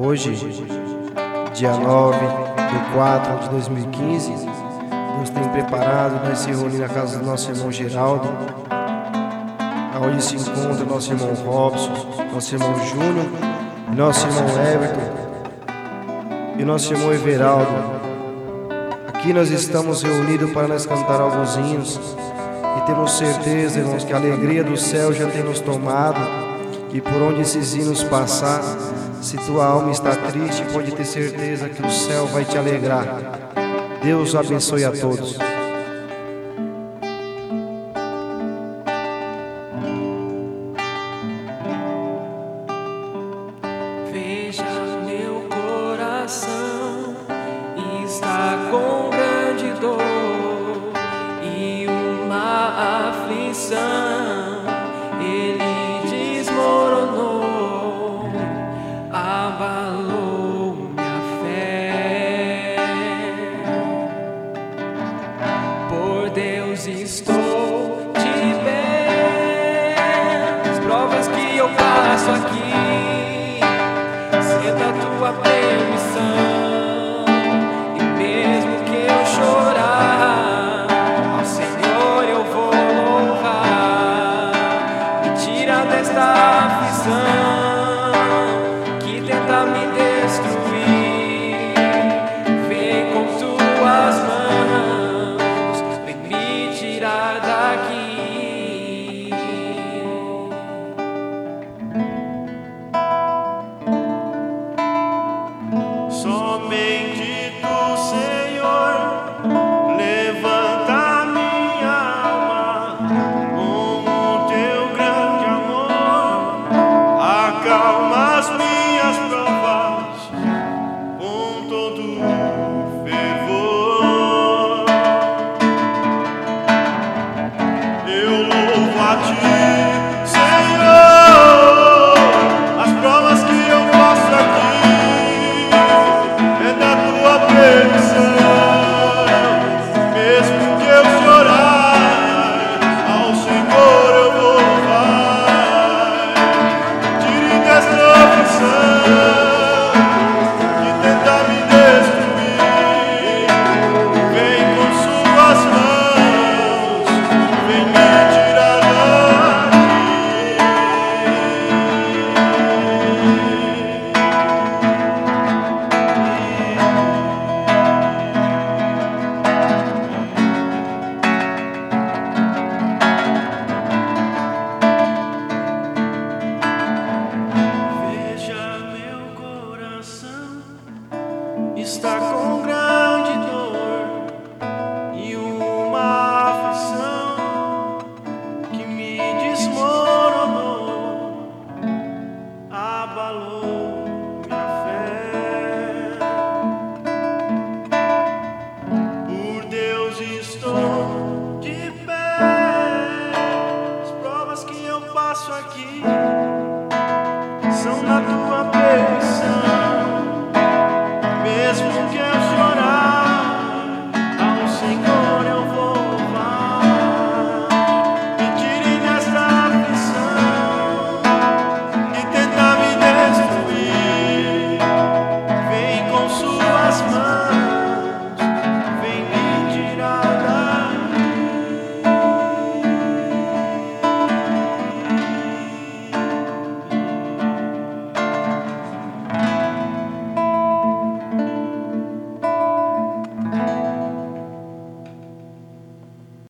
Hoje, dia 9/4/2015, Deus tem preparado, nós se reunir na casa do nosso irmão Geraldo, onde se encontra nosso irmão Robson, nosso irmão Júnior, nosso irmão Everton e nosso irmão Everaldo. Aqui nós estamos reunidos para nós cantar alguns hinos e temos certeza, irmãos, que a alegria do céu já tem nos tomado, e por onde esses hinos passar, se tua alma está triste, pode ter certeza que o céu vai te alegrar. Deus abençoe a todos. Veja, meu coração está com grande dor e uma aflição. Ele desmoronou, abalou minha fé. Por Deus estou de pé. As provas que eu passo aqui, sinta a tua permissão. E mesmo que eu chorar, ao Senhor eu vou louvar. Me tira desta aflição que tenta me destruir. Vem com tuas mãos, vem me tirar daqui.